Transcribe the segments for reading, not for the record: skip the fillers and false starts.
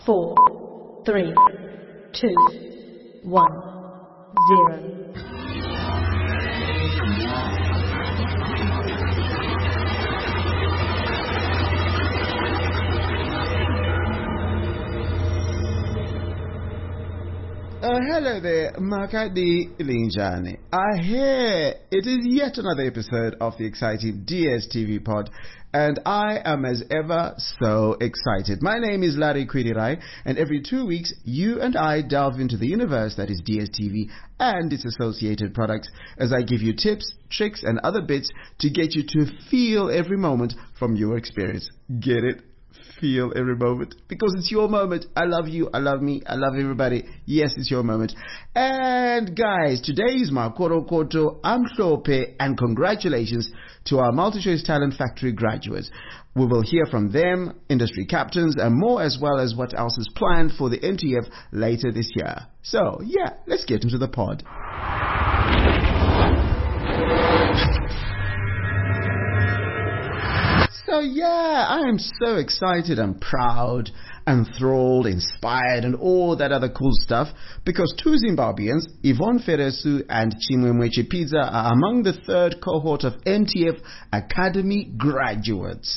4, 3, 2, 1, 0. Hello there, Makadi Linjani. I hear it is yet another episode of the exciting DSTV pod, and I am as ever so excited. My name is Larry Kwirirai, and every 2 weeks you and I delve into the universe that is DSTV and its associated products as I give you tips, tricks and other bits to get you to feel every moment from your experience. Get it? Feel every moment, because it's your moment. I love you, I love me, I love everybody. Yes, it's your moment. And guys, today is Makoro Koto, Amhlope, and congratulations to our MultiChoice Talent Factory graduates. We will hear from them, industry captains, and more, as well as what else is planned for the MTF later this year. So yeah, let's get into the pod. So yeah, I am so excited and proud, enthralled, inspired, and all that other cool stuff, because two Zimbabweans, Yvonne Ferresu and Chimwemwe Chipidza, are among the third cohort of MTF Academy graduates.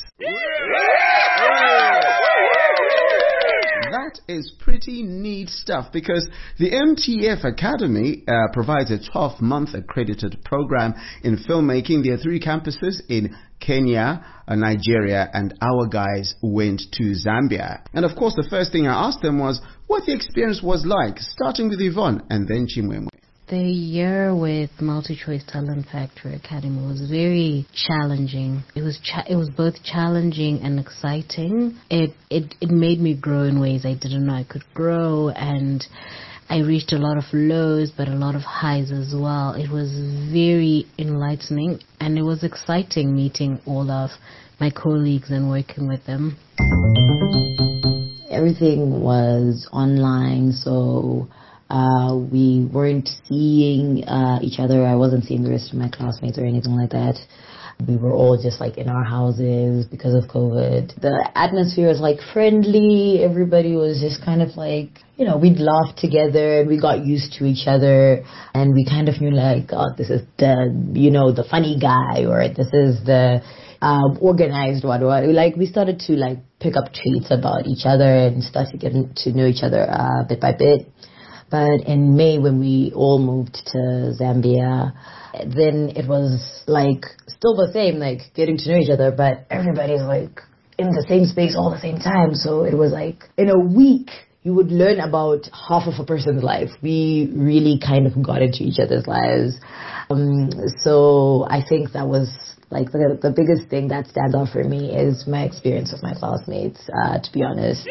That is pretty neat stuff, because the MTF Academy provides a 12-month accredited program in filmmaking. There are 3 campuses in Kenya, Nigeria, and our guys went to Zambia. And of course, the first thing I asked them was what the experience was like, starting with Yvonne and then Chimwemwe. The year with MultiChoice Talent Factory Academy was very challenging. It was both challenging and exciting. It made me grow in ways I didn't know I could grow, and I reached a lot of lows, but a lot of highs as well. It was very enlightening, and it was exciting meeting all of my colleagues and working with them. Everything was online, so we weren't seeing each other. I wasn't seeing the rest of my classmates or anything like that. We were all just like in our houses because of COVID. The atmosphere was like friendly. Everybody was just kind of like, you know, we'd laugh together and we got used to each other, and we kind of knew like, oh, this is the, you know, the funny guy, or this is the organized one. Like we started to like pick up traits about each other and started getting to know each other bit by bit. But in May, when we all moved to Zambia, then it was like still the same, like getting to know each other, but everybody's like in the same space all the same time. So it was like in a week, you would learn about half of a person's life. We really kind of got into each other's lives. So I think that was like the biggest thing that stands out for me is my experience with my classmates, to be honest.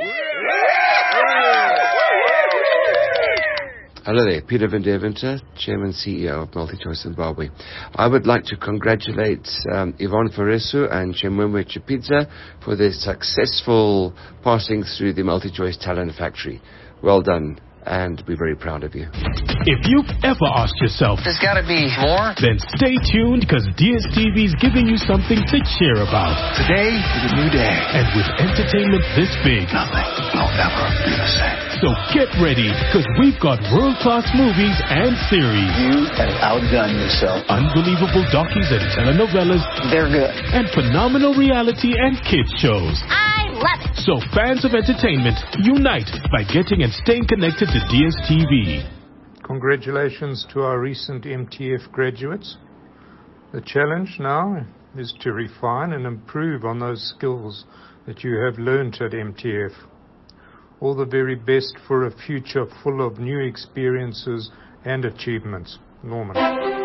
Hello there, Peter Van Deventer, Chairman CEO of MultiChoice Zimbabwe. I would like to congratulate Yvonne Ferresu and Chimwemwe Chipidza for their successful passing through the MultiChoice Talent Factory. Well done, and we're very proud of you. If you've ever asked yourself, there's gotta be more, then stay tuned, because DSTV is giving you something to cheer about. Today is a new day. And with entertainment this big, nothing will ever be the same. So get ready, because we've got world-class movies and series. You have outdone yourself. Unbelievable docus and telenovelas. They're good. And phenomenal reality and kids shows. I love it. So fans of entertainment, unite by getting and staying connected to DSTV. Congratulations to our recent MTF graduates. The challenge now is to refine and improve on those skills that you have learned at MTF. All the very best for a future full of new experiences and achievements. Norman.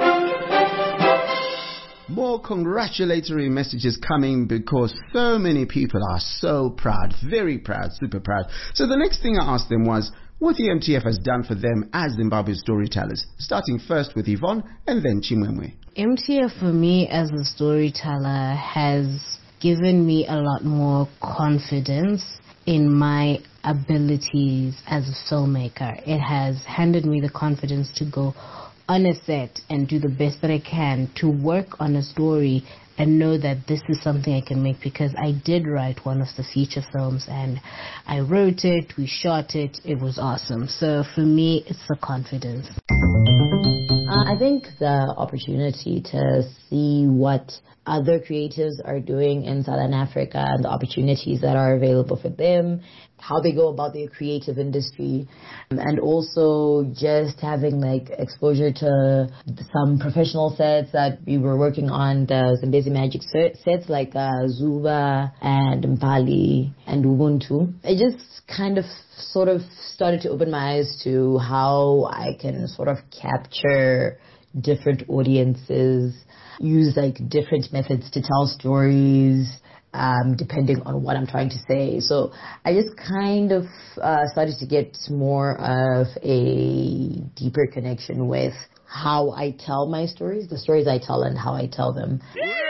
More congratulatory messages coming, because so many people are so proud, very proud, super proud. So the next thing I asked them was what the MTF has done for them as Zimbabwe storytellers, starting first with Yvonne and then Chimwemwe. MTF for me as a storyteller has given me a lot more confidence in my abilities as a filmmaker. It has handed me the confidence to go on a set and do the best that I can to work on a story and know that this is something I can make, because I did write one of the feature films and I wrote it, we shot it, it was awesome. So for me, it's the confidence. I think the opportunity to see what other creatives are doing in Southern Africa and the opportunities that are available for them, how they go about their creative industry, and also just having like exposure to some professional sets that we were working on, the Zambezi Magic sets like Zuba and Mpali and Ubuntu. I just kind of sort of started to open my eyes to how I can sort of capture different audiences, use like different methods to tell stories, depending on what I'm trying to say. So I just kind of started to get more of a deeper connection with how I tell my stories, the stories I tell and how I tell them.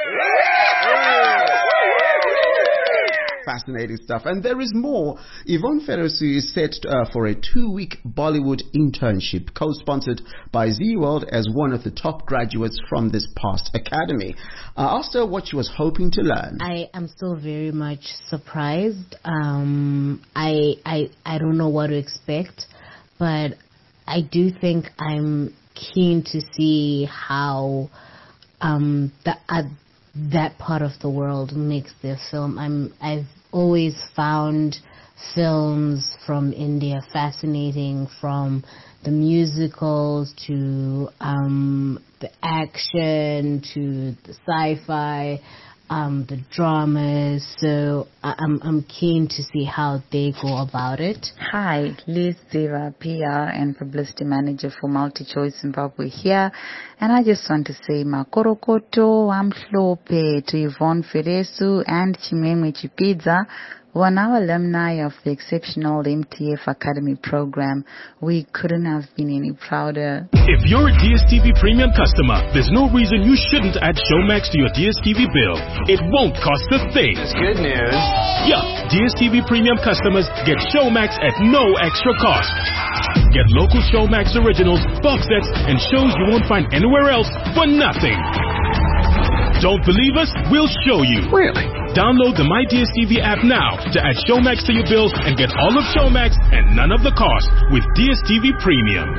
Fascinating stuff. And there is more. Yvonne Ferresu is set for a 2-week Bollywood internship, co-sponsored by Z World as one of the top graduates from this past academy. I asked her what she was hoping to learn. I am still very much surprised. I don't know what to expect, but I do think I'm keen to see how that part of the world makes their film. I've always found films from India fascinating, from the musicals to the action to the sci-fi, the dramas. So I'm keen to see how they go about it. Hi, Liz Ziva, PR and Publicity Manager for MultiChoice Zimbabwe here. And I just want to say Makorokoto Amhlope to Yvonne Ferresu and Chimeme Chipidza, who are now alumni of the exceptional MTF Academy program. We couldn't have been any prouder. If you're a DSTV Premium customer, there's no reason you shouldn't add Showmax to your DSTV bill. It won't cost a thing. That's good news. Yeah, DSTV Premium customers get Showmax at no extra cost. Get local Showmax originals, box sets, and shows you won't find anywhere else for nothing. Don't believe us? We'll show you. Really? Download the My DSTV app now to add Showmax to your bills and get all of Showmax and none of the cost with DSTV Premium.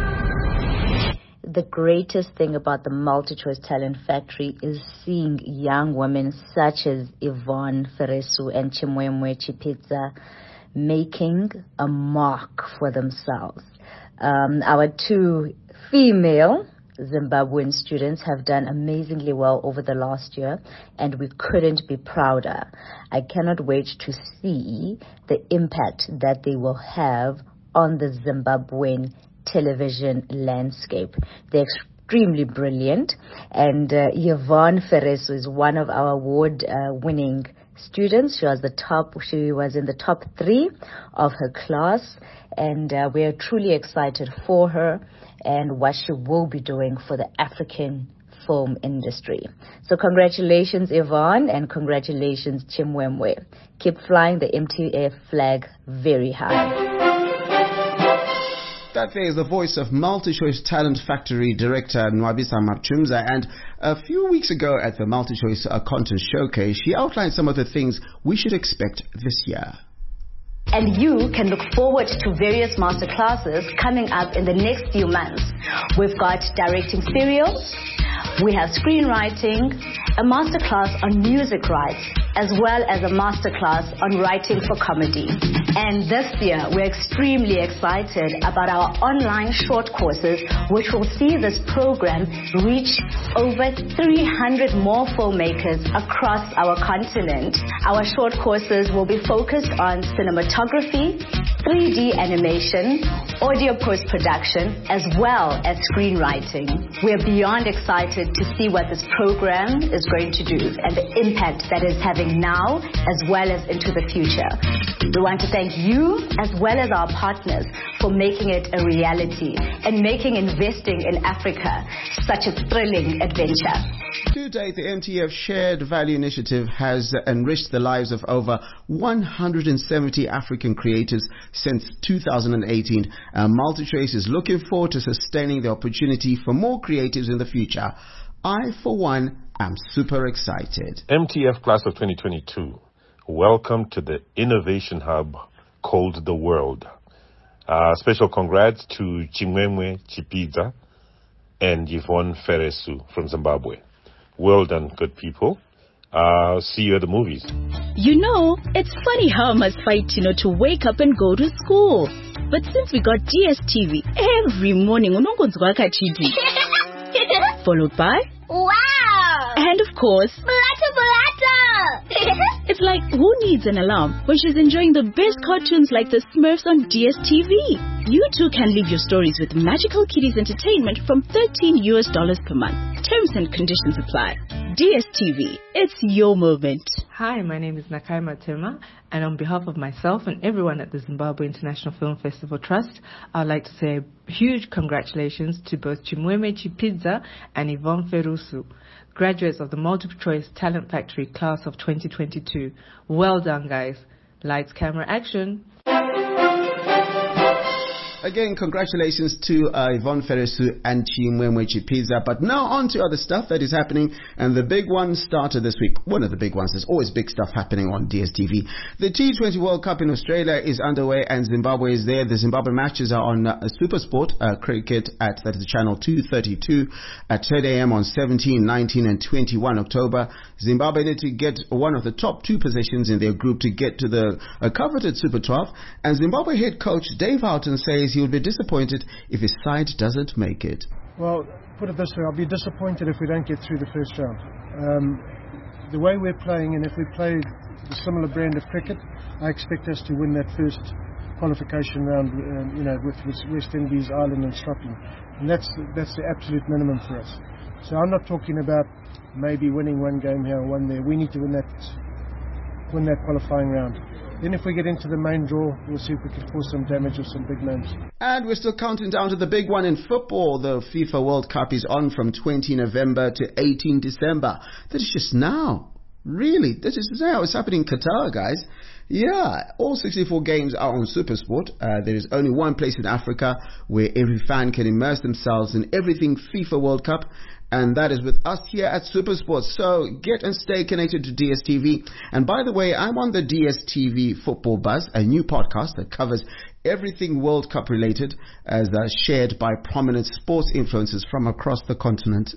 The greatest thing about the MultiChoice Talent Factory is seeing young women such as Yvonne Ferresu and Chimwemwe Chipidza making a mark for themselves. Our 2 female Zimbabwean students have done amazingly well over the last year, and we couldn't be prouder. I cannot wait to see the impact that they will have on the Zimbabwean television landscape. They're extremely brilliant, and Yvonne Ferresu is one of our award-winning students. She was in the top 3 of her class, and we are truly excited for her and what she will be doing for the African film industry. So congratulations, Yvonne, and congratulations, Chimwemwe. Keep flying the MTF flag very high. That there is the voice of MultiChoice Talent Factory Director Nwabisa Mapchumza, and a few weeks ago at the MultiChoice Content Showcase, she outlined some of the things we should expect this year. And you can look forward to various masterclasses coming up in the next few months. We've got directing serials, we have screenwriting, a masterclass on music rights, as well as a masterclass on writing for comedy. And this year, we're extremely excited about our online short courses, which will see this program reach over 300 more filmmakers across our continent. Our short courses will be focused on cinematography, 3D animation, audio post-production, as well as screenwriting. We're beyond excited to see what this program is going to do and the impact that it's having now as well as into the future. We want to thank you as well as our partners for making it a reality and making investing in Africa such a thrilling adventure. To date, the MTF Shared Value Initiative has enriched the lives of over 170 African creators since 2018. MultiChoice is looking forward to sustaining the opportunity for more creatives in the future. I, for one, am super excited. MTF Class of 2022, welcome to the Innovation Hub called The World. Special congrats to Chimwemwe Chipidza and Yvonne Feresu from Zimbabwe. Well done, good people. See you at the movies. You know, it's funny how I must fight, to wake up and go to school. But since we got DSTV, every morning, followed by... Wow! And of course... It's like, who needs an alarm when she's enjoying the best cartoons like the Smurfs on DSTV? You too can live your stories with Magical Kitties Entertainment from $13 per month. Terms and conditions apply. DSTV, it's your moment. Hi, my name is Nakaima Tema, and on behalf of myself and everyone at the Zimbabwe International Film Festival Trust, I'd like to say a huge congratulations to both Chimwemwe Chipidza and Yvonne Feresu, graduates of the MultiChoice Talent Factory Class of 2022. Well done, guys. Lights, camera, action. Again, congratulations to Yvonne Feresu and Chimwemwe Chipidza. But now on to other stuff that is happening. And the big one started this week. One of the big ones. There's always big stuff happening on DSTV. The T20 World Cup in Australia is underway and Zimbabwe is there. The Zimbabwe matches are on Supersport cricket that is channel 232 at 10 a.m. on 17, 19 and 21 October. Zimbabwe need to get one of the top two positions in their group to get to the coveted Super 12. And Zimbabwe head coach Dave Houghton says he will be disappointed if his side doesn't make it. Well, put it this way, I'll be disappointed if we don't get through the first round. The way we're playing, and if we play the similar brand of cricket, I expect us to win that first qualification round, with West Indies, Ireland and Scotland. And that's the absolute minimum for us. So I'm not talking about maybe winning one game here or one there. We need to win that qualifying round. Then if we get into the main draw, we'll see if we can cause some damage with some big names. And we're still counting down to the big one in football. The FIFA World Cup is on from 20 November to 18 December. That is just now. Really? That is now. It's happening in Qatar, guys. Yeah, all 64 games are on Supersport. There is only one place in Africa where every fan can immerse themselves in everything FIFA World Cup. And that is with us here at Supersport. So get and stay connected to DSTV. And by the way, I'm on the DSTV Football Buzz, a new podcast that covers everything World Cup related, as shared by prominent sports influencers from across the continent.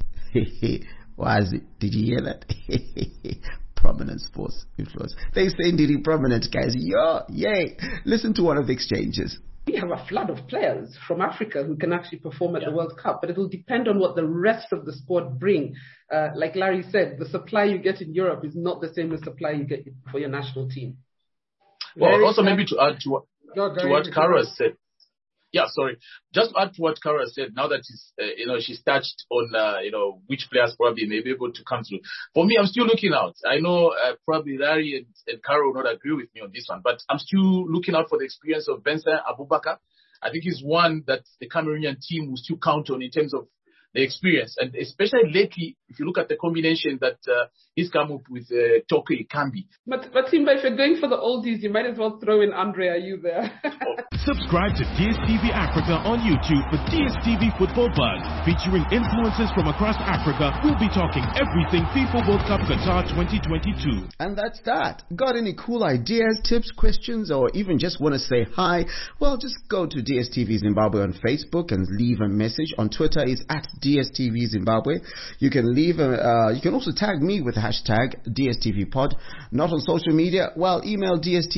Why is it? Did you hear that? Prominent sports influencers. They say indeed prominent, guys. Yay. Listen to one of the exchanges. We have a flood of players from Africa who can actually perform at the World Cup, but it will depend on what the rest of the sport bring. Like Larry said, the supply you get in Europe is not the same as supply you get for your national team. Well, Larry, also maybe to add to what Kara said. Yeah, sorry. Just to add to what Kara said, now that she's touched on, which players probably may be able to come through. For me, I'm still looking out. I know probably Larry and Kara will not agree with me on this one, but I'm still looking out for the experience of Vincent Abubakar. I think he's one that the Cameroonian team will still count on in terms of the experience. And especially lately, if you look at the combination that he's come up with Toko Ekambi. But Simba, if you're going for the oldies, you might as well throw in Andre Ayew there. Subscribe to DSTV Africa on YouTube for DSTV Football Buzz. Featuring influencers from across Africa, we'll be talking everything FIFA World Cup Qatar 2022. And that's that. Got any cool ideas, tips, questions, or even just want to say hi? Well, just go to DSTV Zimbabwe on Facebook and leave a message. On Twitter, it's at DSTV Zimbabwe. You can leave you can also tag me with the hashtag DSTVPod. Not on social media? Well, email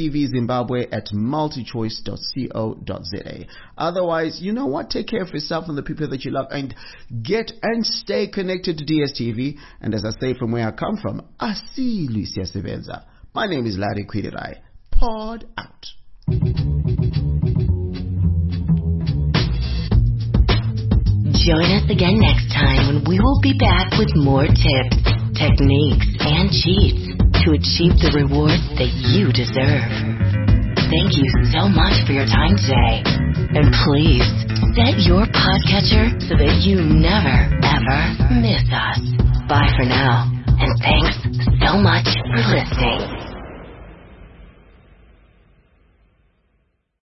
dstvzimbabwe@multichoice.co.za. Otherwise, you know what? Take care of yourself and the people that you love, and get and stay connected to DSTV. And as I say from where I come from, Asi Lucia Sevenza. My name is Larry Kwidirai. Pod out. Join us again next time when we will be back with more tips, techniques, and cheats to achieve the rewards that you deserve. thank you so much for your time today. And please, set your podcatcher so that you never, ever miss us. Bye for now, and thanks so much for listening.